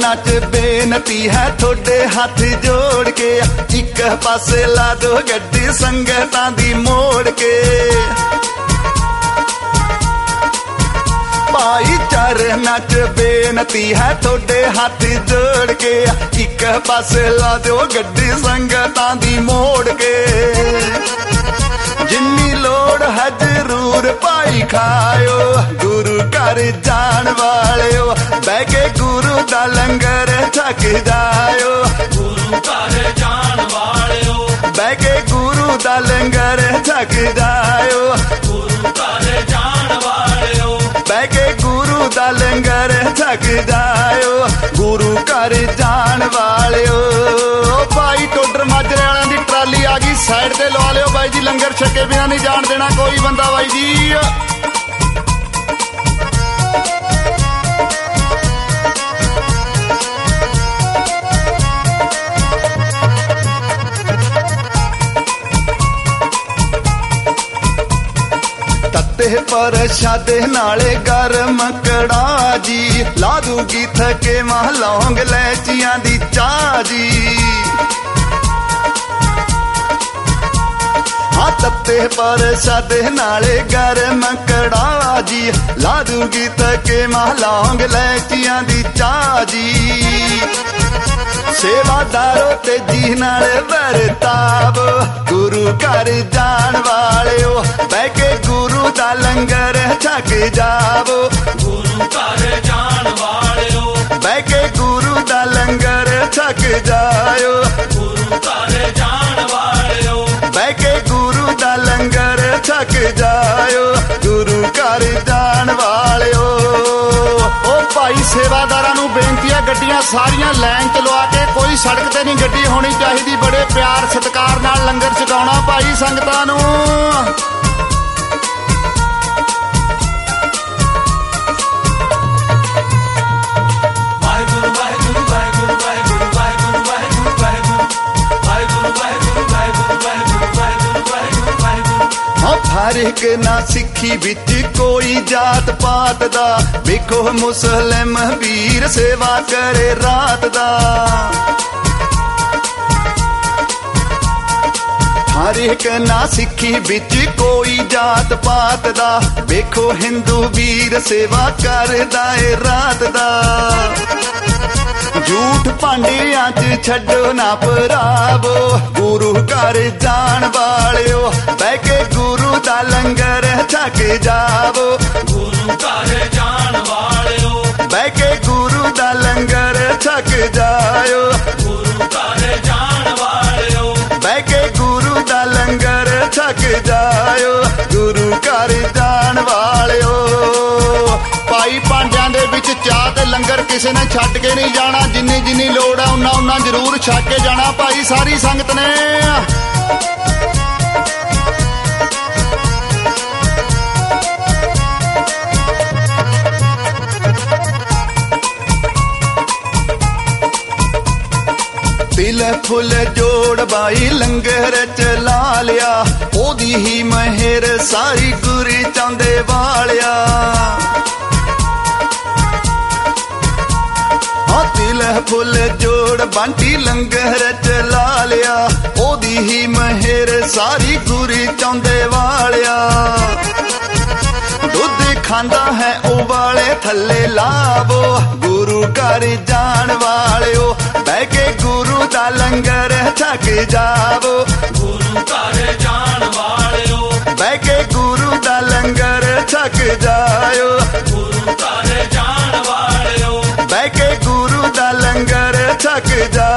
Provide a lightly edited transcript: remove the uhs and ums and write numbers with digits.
चरणा च बेनती है थोड़े हाथ जोड़ के, एक पासे ला दो गड्डी संगतां दी मोड़ के। भाई चरणा च बेनती है थोड़े हाथ जोड़ के, एक पासे ला दो गड्डी संगतां दी मोड़ के। जिन्नी लोड़ है जरूर भाई खायो, गुरु घर जान वालियो बह के गुरु दा लंगर छक जायो। गुरु घर जान वालियो बह के गुरु दा लंगर छक जायो। गुरु घर जान वालियो बह के गुरु दा लंगर छक जायो। गुरु घर जान वालियो। भाई टोडर माजरे वालियां दी ट्राली आ गई, साइड ते लवा लियो बाई जी, लंगर छके बिना नहीं जान देना कोई बंदा बाई जी। परशादे नाले गरम कड़ा जी, ला दूगी थके मां लौंग लैचियां दी चाह जी। हाँ तत्ते परशादे नाले गरम कड़ा जी, ला दूगी थके मां लौंग लैचियां दी चाह जी। सेवादारो ते जी नाल बरताव, गुरु घर जान वालियो बह के गुरु दा लंगर छक जावो। गुरु घर जान वालियो बह के गुरु दा लंगर छक जायो। गुरु घर जान वालियो बह के गुरु दा लंगर छक जायो। गुरु घर जान वालियो। ओ भाई सेवादारां नूं बेनती है, गड्डियां सारियां लाइन च लवा के, कोई सड़क ते नहीं गड्डी होनी चाहिदी। बड़े प्यार सत्कार नाल लंगर छकाउणा भाई संगतां नूं। हर एक ना सिखी विच कोई जात पात दा, वेखो मुस्लिम वीर सेवा करे रात दा। हर एक ना सिखी विच कोई जात पात दा, वेखो हिंदू वीर सेवा करदा ए रात दा। झूठ भांडियां च छड्डो ना भरावो, गुरु घर जान वालियो बह के गुरु दा लंगर छक जावो। गुरु घर जान वालियो बह के गुरु दा लंगर छक जायो। गुरु घर जान वालियो बह के गुरु दा लंगर छक जायो। गुरु घर जान वालियो। भाई भांडियां दे विच चाह ते लंगर किसी ने छड्ड के नहीं जाना, जिन्नी जिन्नी लोड़ है उन्ना उन्ना जरूर छक के जाना भाई सारी संगत ने। तिल फुल जोड़ बाई लंगर चला लिया, ओदी ही मेहर सारी गुरी चांदे वालिया। तिल फुल जोड़ बांटी लंगर चला लिया, ओदी ही मेहर सारी गुरी चांदे वालिया। दुध खांदा है उबाले थल्ले लावो, गुरु घर जान वालियो बह के गुरु दा लंगर छक जावो। गुरु घर जान वालियो बह के गुरु दा लंगर छक जायो। गुरु घर जान वालियो बह के गुरु दा लंगर छक जा।